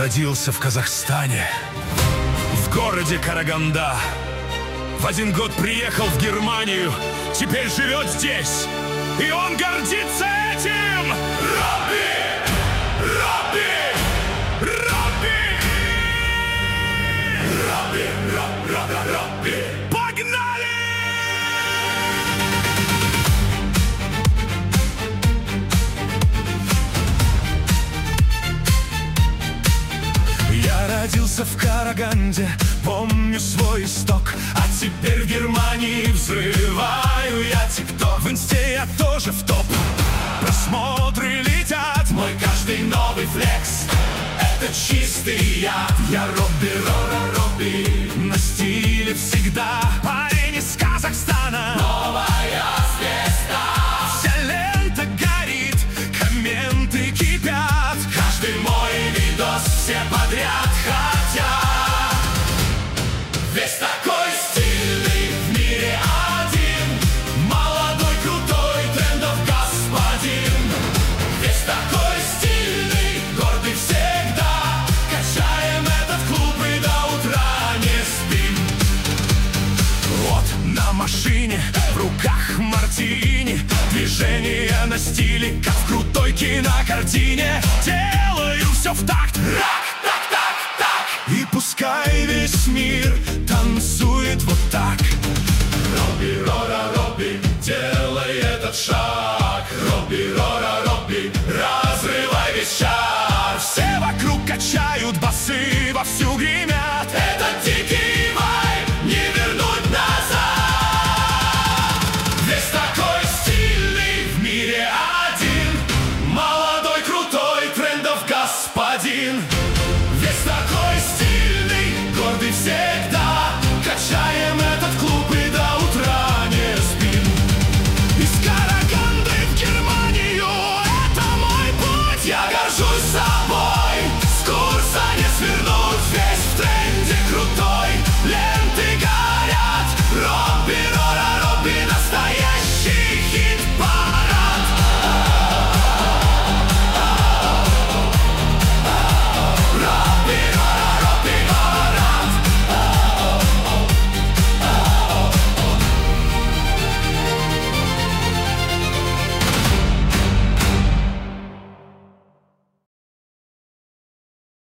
Родился в Казахстане, в городе Караганда. В 1 год приехал в Германию, теперь живет здесь, и он гордится этим! Робби! Робби! Робби! Робби! Робби! Погнали! Я родился в Караганде, помню свой исток, а теперь в Германии взрываю я тикток. В инсте я тоже в топ, просмотры летят, мой каждый новый флекс — это чистый яд. Я Робби, Робби, на стиле всегда, парень из Казахстана, новая звезда. Вся лента горит, комменты кипят, каждый мой видос все подряд хотят. Весь такой стильный, в мире один, молодой, крутой, трендов господин. Весь такой стильный, гордый всегда, качаем этот клуб и до утра не спим. Вот на машине, в руках мартини, движение на стиле, как в крутой кинокартине. Делаю все в такт, рак, так, так, так, и пускай весь мир танцует вот так. Робби, Робби, делай этот шаг. Робби,